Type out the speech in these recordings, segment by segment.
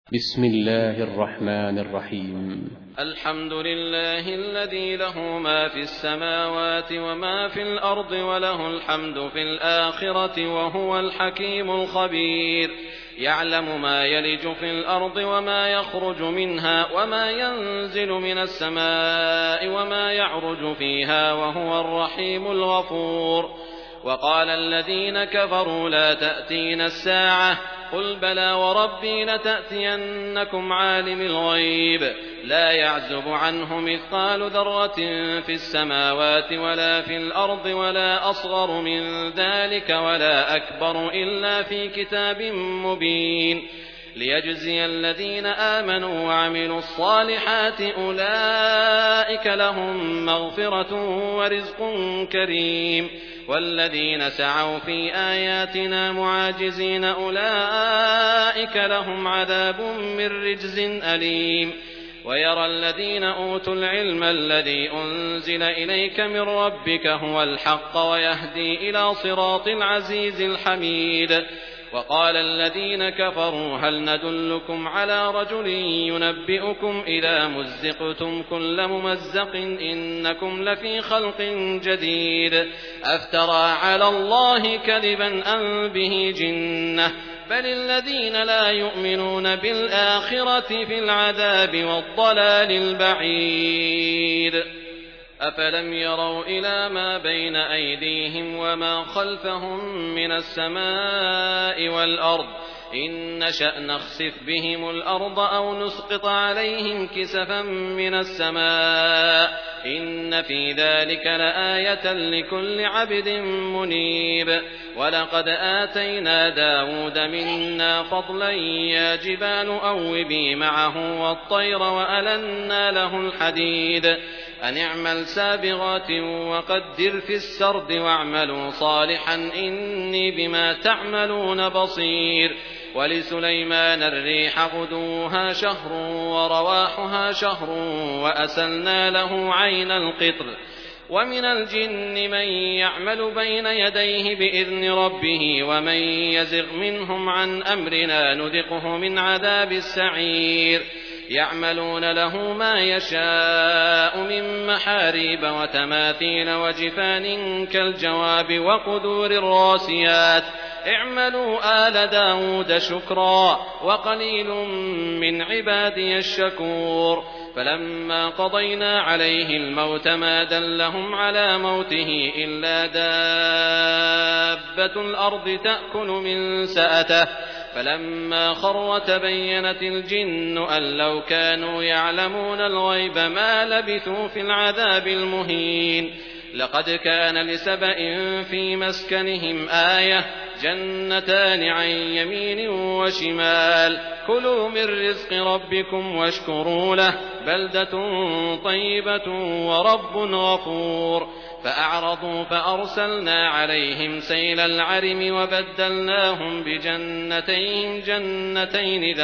بسم الله الرحمن الرحيم. الحمد لله الذي له ما في السماوات وما في الأرض وله الحمد في الآخرة وهو الحكيم الخبير. يعلم ما يلج في الأرض وما يخرج منها وما ينزل من السماء وما يعرج فيها وهو الرحيم الغفور. وقال الذين كفروا لا تأتينا الساعة قل بلى وربي لتأتينكم عالم الغيب لا يعزب عنه مثقال ذرة في السماوات ولا في الأرض ولا أصغر من ذلك ولا أكبر إلا في كتاب مبين ليجزي الذين آمنوا وعملوا الصالحات أولئك لهم مغفرة ورزق كريم والذين سعوا في آياتنا معاجزين أولئك لهم عذاب من رجز أليم. ويرى الذين أوتوا العلم الذي أنزل إليك من ربك هو الحق ويهدي إلى صراط العزيز الحميد. وقال الذين كفروا هل ندلكم على رجل ينبئكم إذا مزقتم كل ممزق إنكم لفي خلق جديد أفترى على الله كذبا أم به جنة بل الذين لا يؤمنون بالآخرة في العذاب والضلال البعيد. أفلم يروا إلى ما بين أيديهم وما خلفهم من السماء والأرض إن نشأ نخسف بهم الأرض أو نسقط عليهم كسفا من السماء إن في ذلك لآية لكل عبد منيب. ولقد آتينا داود منا فضلا يا جبال أوبي معه والطير وألنا له الحديد أن اعمل سابغات وقدر في السرد واعملوا صالحا إني بما تعملون بصير. ولسليمان الريح غدوها شهر ورواحها شهر وأسلنا له عين القطر. ومن الجن من يعمل بين يديه بإذن ربه ومن يزغ منهم عن أمرنا نذقه من عذاب السعير. يعملون له ما يشاء من محاريب وتماثيل وجفان كالجواب وقدور الراسيات اعملوا آل داود شكرا وقليل من عبادي الشكور. فلما قضينا عليه الموت ما دلهم على موته إلا دابة الأرض تأكل من سأته فلما خر تبينت الجن أن لو كانوا يعلمون الغيب ما لبثوا في العذاب المهين. لقد كان لسبأ في مسكنهم آية جنتان عن يمين وشمال كلوا من رزق ربكم واشكروا له بلدة طيبة ورب غفور. فأعرضوا فأرسلنا عليهم سيل العرم وبدلناهم بجنتين جنتين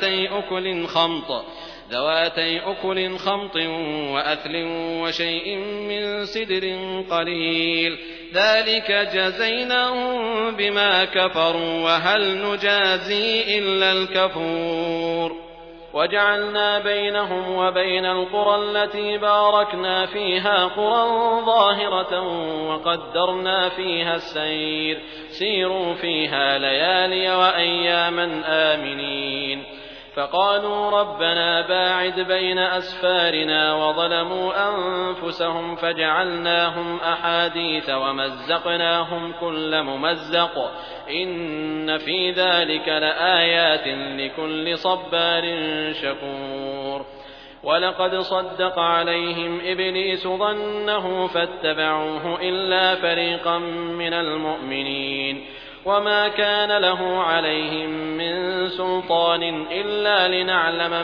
ذواتي أكل خمط وأثل وشيء من سدر قليل ذلك جزيناهم بما كفروا وهل نجازي إلا الكفور. وجعلنا بينهم وبين القرى التي باركنا فيها قرى ظاهرة وقدرنا فيها السير سيروا فيها ليالي وأياما آمنين. فقالوا ربنا باعد بين أسفارنا وظلموا أنفسهم فجعلناهم أحاديث ومزقناهم كل ممزق إن في ذلك لآيات لكل صبار شكور. ولقد صدق عليهم إبليس ظنه فاتبعوه إلا فريقا من المؤمنين وما كان له عليهم من سلطان إلا لنعلم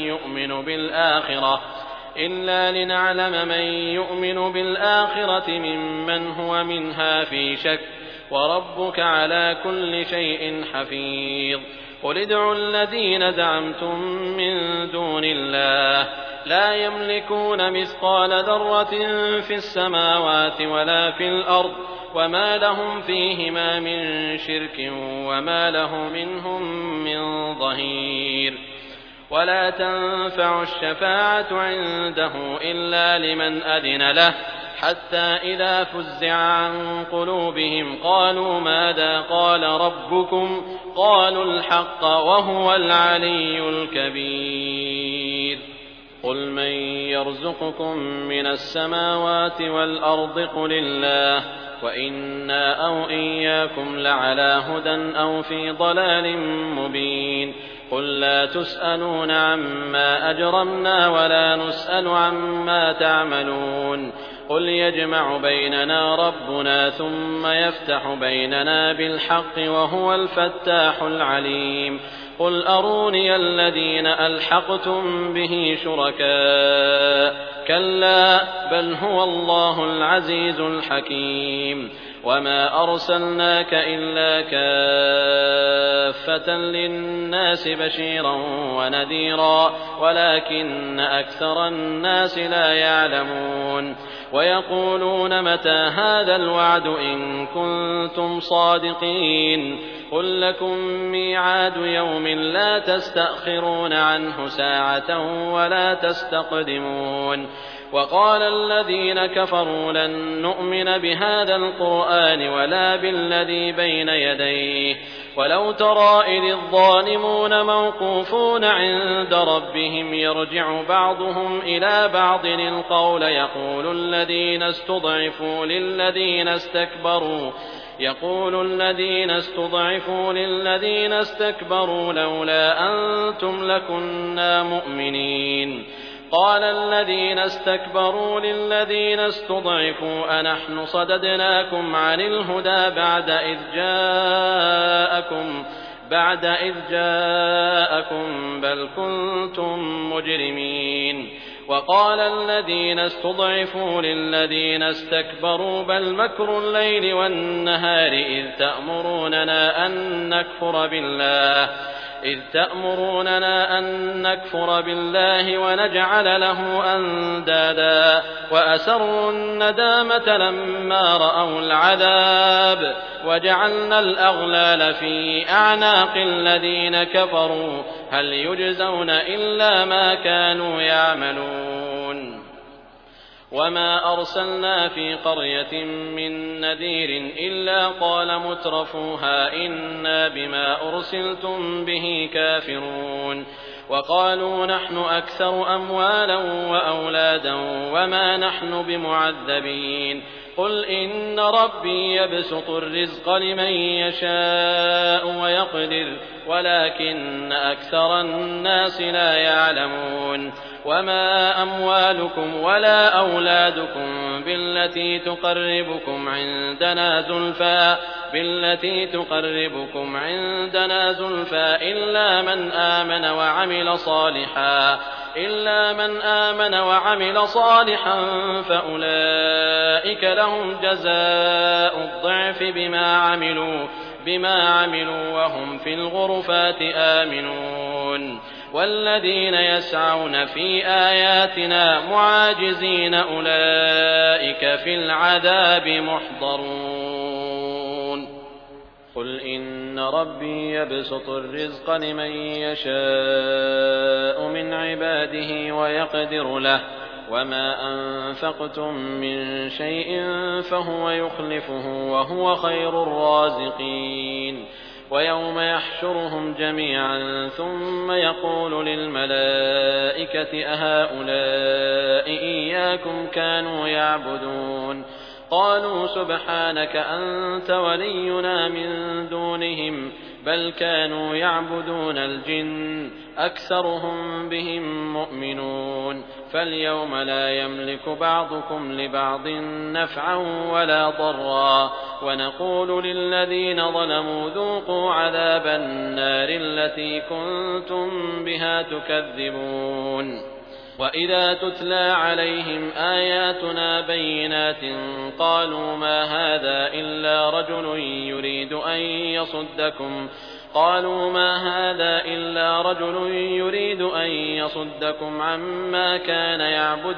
من يؤمن بالآخرة ممن هو منها في شك وربك على كل شيء حفيظ. قل ادعوا الذين زعمتم من دون الله لا يملكون مثقال ذرة في السماوات ولا في الأرض وما لهم فيهما من شرك وما له منهم من ظهير. ولا تنفع الشفاعة عنده إلا لمن أذن له حتى إذا فزع عن قلوبهم قالوا ماذا قال ربكم قالوا الحق وهو العلي الكبير قل من يرزقكم من السماوات والأرض قل الله وإنا أو إياكم لعلى هدى أو في ضلال مبين قل لا تسألون عما أجرمنا ولا نسأل عما تعملون قل يجمع بيننا ربنا ثم يفتح بيننا بالحق وهو الفتاح العليم قل أروني الذين ألحقتم به شركاء كلا بل هو الله العزيز الحكيم وما أرسلناك إلا كافة للناس بشيرا ونذيرا ولكن أكثر الناس لا يعلمون ويقولون متى هذا الوعد إن كنتم صادقين قل لكم ميعاد يوم لا تستأخرون عنه ساعة ولا تستقدمون وقال الذين كفروا لن نؤمن بهذا القرآن ولا بالذي بين يديه ولو ترى إذ الظالمون موقوفون عند ربهم يرجع بعضهم إلى بعض القول يقول الذين استضعفوا للذين استكبروا لولا أنتم لكنا مؤمنين قال الذين استكبروا للذين استضعفوا أنحن صددناكم عن الهدى بعد إذ جاءكم بل كنتم مجرمين وقال الذين استضعفوا للذين استكبروا بل مكر الليل والنهار إذ تأمروننا أن نكفر بالله ونجعل له أندادا وأسروا الندامة لما رأوا العذاب وجعلنا الأغلال في أعناق الذين كفروا هل يجزون إلا ما كانوا يعملون وما أرسلنا في قرية من نذير إلا قال مترفوها إنا بما أرسلتم به كافرون وقالوا نحن أكثر أموالا وأولادا وما نحن بمعذبين قل إن ربي يبسط الرزق لمن يشاء ويقدر ولكن أكثر الناس لا يعلمون وما أموالكم ولا أولادكم بالتي تقربكم عندنا زلفى إلا من آمن وعمل صالحا فأولئك لهم جزاء الضعف بما عملوا وهم في الغرفات آمنون والذين يسعون في آياتنا معاجزين أولئك في العذاب محضرون قل إن ربي يبسط الرزق لمن يشاء من عباده ويقدر له وما أنفقتم من شيء فهو يخلفه وهو خير الرازقين ويوم يحشرهم جميعا ثم يقول للملائكة أهؤلاء إياكم كانوا يعبدون قالوا سبحانك أنت ولينا من دونهم بل كانوا يعبدون الجن أكثرهم بهم مؤمنون فاليوم لا يملك بعضكم لبعض نفعا ولا ضرا ونقول للذين ظلموا ذوقوا عذاب النار التي كنتم بها تكذبون وإذا تتلى عليهم آياتنا بينات قالوا ما هذا إلا رجل يريد أن قالوا ما هذا إلا رجل يريد أن يصدكم عما كان يعبد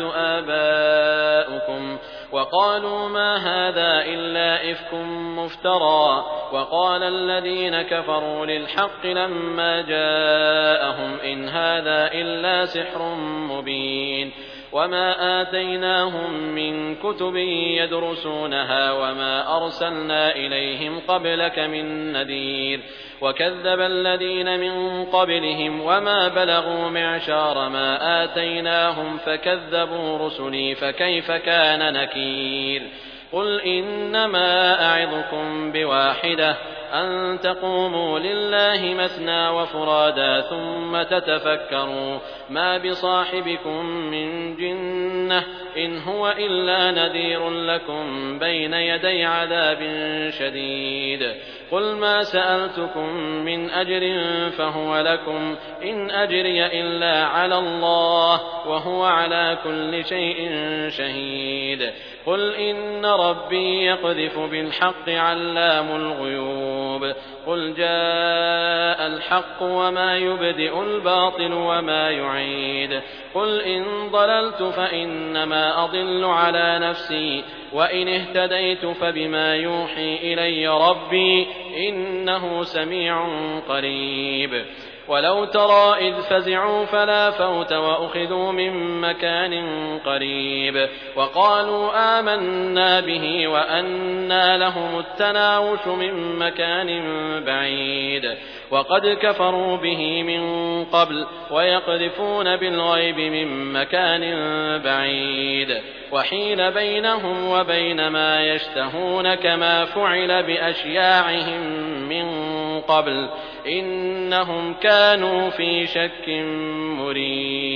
آباؤكم وقالوا ما هذا إلا إفك مفترى وقال الذين كفروا للحق لما جاءهم إن هذا إلا سحر مبين وما آتيناهم من كتب يدرسونها وما أرسلنا إليهم قبلك من نذير وكذب الذين من قبلهم وما بلغوا معشار ما آتيناهم فكذبوا رسلي فكيف كان نكير قل إنما أعظكم بواحدة أن تقوموا لله مثنى وفرادا ثم تتفكروا ما بصاحبكم من جنة إن هو إلا نذير لكم بين يدي عذاب شديد قل ما سألتكم من أجر فهو لكم إن أجري إلا على الله وهو على كل شيء شهيد قل إن ربي يقذف بالحق علام الغيوب قل جاء الحق وما يبدئ الباطل وما يعيد قل إن ضللت فإنما أضل على نفسي وإن اهتديت فبما يوحي إلي ربي إنه سميع قريب ولو ترى إذ فزعوا فلا فوت وأخذوا من مكان قريب وقالوا آمنا به وأنى لهم التناوش من مكان بعيد وقد كفروا به من قبل ويقذفون بالغيب من مكان بعيد وحيل بينهم وبين ما يشتهون كما فعل بأشياعهم من قبل إنهم كانوا في شك مريب